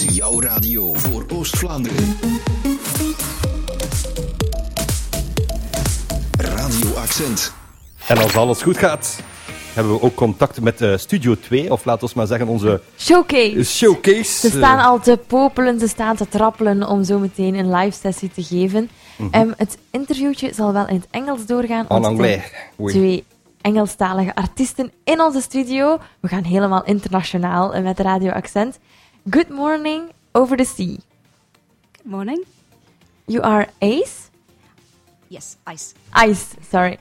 is jouw radio voor Oost-Vlaanderen. Radio Accent. En als alles goed gaat, hebben we ook contact met Studio 2, of laten we maar zeggen onze showcase. Ze staan al te popelen, ze staan te trappelen om zo meteen een live sessie te geven. Het interviewtje zal wel in het Engels doorgaan. En anglais. Twee Engelstalige artiesten in onze studio. We gaan helemaal internationaal met Radio Accent. Good morning, Over the Sea. Good morning. You are Ace? Yes, Ice. Ice, sorry.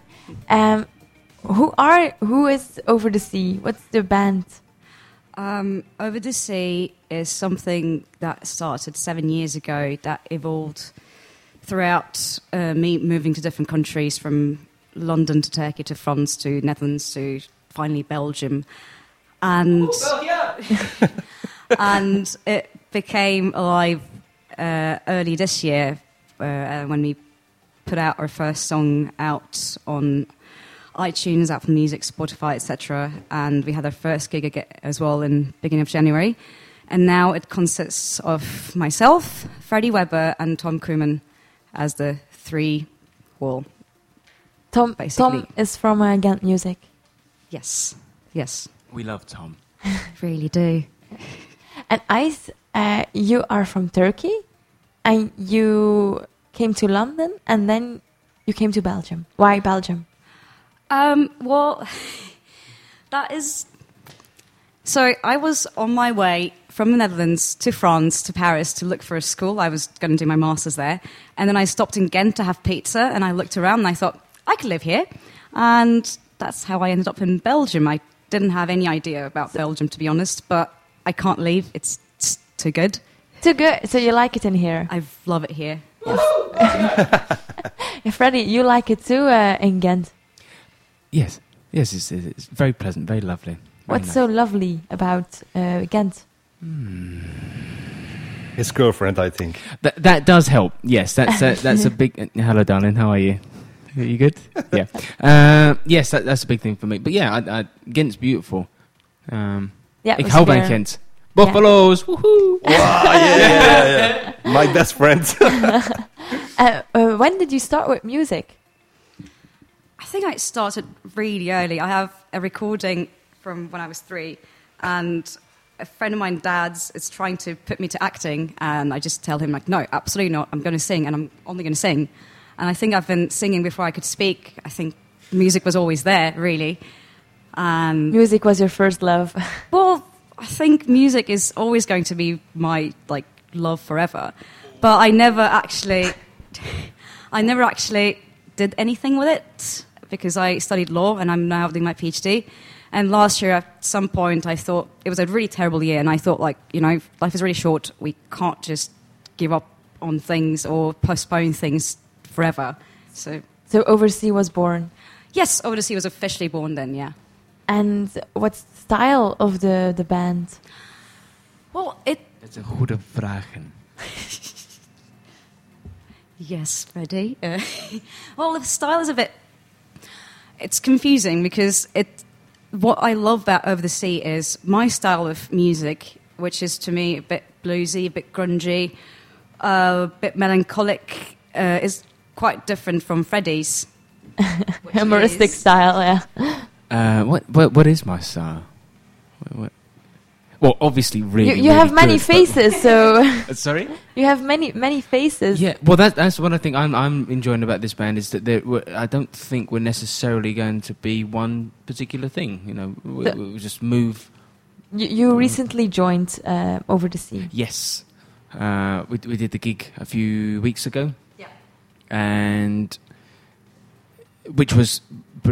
Who is Over the Sea? What's the band? Over the Sea is something that started 7 years ago that evolved throughout me moving to different countries, from London to Turkey to France to Netherlands to finally Belgium. And, and it became alive early this year when we put out our first song out on iTunes, Apple Music, Spotify, etc. And we had our first gig as well in beginning of January. And now it consists of myself, Freddie Webber, and Tom Koeman as the three, well, Tom basically. Tom is from Ghent Music. Yes. We love Tom. Really do. And Ice, you are from Turkey, and you came to London, and then you came to Belgium. Why Belgium? Well, that is... So I was on my way from the Netherlands to France to Paris to look for a school. I was going to do my master's there. And then I stopped in Ghent to have pizza, and I looked around and I thought, I could live here. And that's how I ended up in Belgium. I didn't have any idea about Belgium, to be honest, but I can't leave. It's too good. Too good. So you like it in here? I love it here. Freddie, you like it too in Ghent? Yes, it's very pleasant, very lovely. What's so lovely about Ghent? His girlfriend, I think. That does help. Yes, that's a big. Hello, darling. How are you? Are you good? Yeah. Yes, that's a big thing for me. But yeah, Ghent's beautiful. Ik hou van Ghent. Buffaloes. Woohoo! Wow, yeah. My best friend. When did you start with music? I think I started really early. I have a recording from when I was 3, and a friend of mine, Dad's, is trying to put me to acting, and I just tell him, like, no, absolutely not. I'm going to sing, and I'm only going to sing. And I think I've been singing before I could speak. I think music was always there, really. And music was your first love. Well, I think music is always going to be my, like, love forever. But I never actually did anything with it, because I studied law and I'm now doing my PhD. And last year, at some point, I thought it was a really terrible year, and I thought, like, life is really short. We can't just give up on things or postpone things forever. So Over the Sea was born? Yes, Over the Sea was officially born then, yeah. And what's the style of the band? Well, That's a goede vragen. Yes, Freddie. Well, the style is a bit... It's confusing, because what I love about Over the Sea is my style of music, which is, to me, a bit bluesy, a bit grungy, a bit melancholic, is quite different from Freddie's. Humoristic style, yeah. What is my style? What? Well, obviously, really. You have many faces, so. Sorry. You have many faces. Yeah. Well, that's what I think I'm enjoying about this band, is that I don't think we're necessarily going to be one particular thing. We just move. You recently joined Over the Sea. Yes. We did the gig a few weeks ago. Yeah. And which is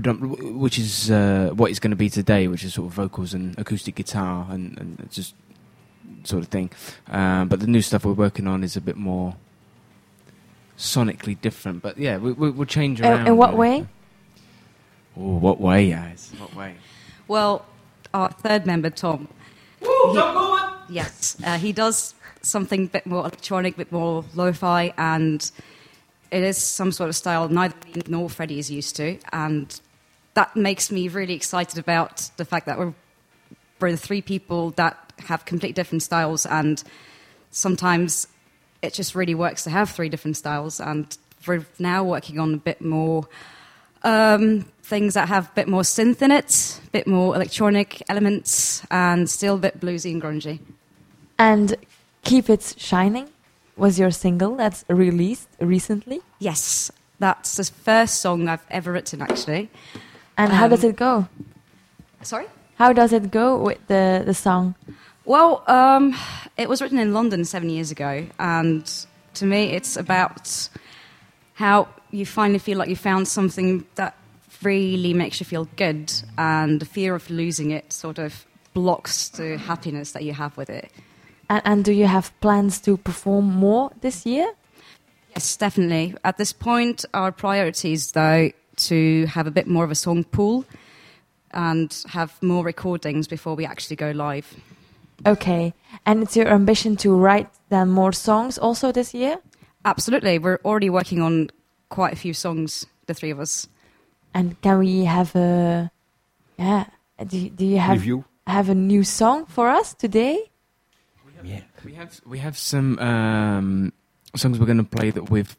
what it's going to be today, which is sort of vocals and acoustic guitar and just sort of thing. But the new stuff we're working on is a bit more sonically different. But yeah, we'll change around. In what way? Oh, what way, guys? What way? Well, our third member, Tom. Yes, he does something a bit more electronic, a bit more lo-fi, and it is some sort of style neither me nor Freddie is used to, and that makes me really excited about the fact that we're the three people that have completely different styles, and sometimes it just really works to have 3 different styles, and we're now working on a bit more things that have a bit more synth in it, a bit more electronic elements, and still a bit bluesy and grungy. And Keep It Shining was your single that's released recently? Yes, that's the first song I've ever written, actually. And how does it go? Sorry? How does it go with the song? Well, it was written in London 7 years ago, and to me it's about how you finally feel like you found something that really makes you feel good, and the fear of losing it sort of blocks the happiness that you have with it. And do you have plans to perform more this year? Yes, definitely. At this point, our priority is, though, to have a bit more of a song pool and have more recordings before we actually go live. Okay. And it's your ambition to write then more songs also this year? Absolutely. We're already working on quite a few songs, the 3 of us. And can we have a... Yeah. Do you have a new song for us today? Yeah. We have some songs we're going to play that we've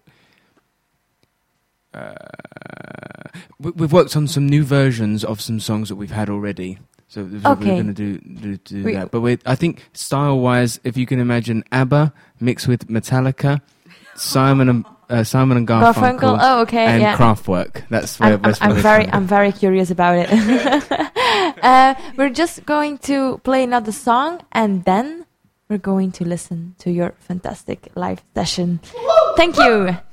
worked on some new versions of some songs that we've had already. So we're going to do that. But I think style-wise, if you can imagine ABBA mixed with Metallica, Simon and Garfunkel, and Kraftwerk. That's where I'm very curious about it. We're just going to play another song, and then we're going to listen to your fantastic live session. Thank you.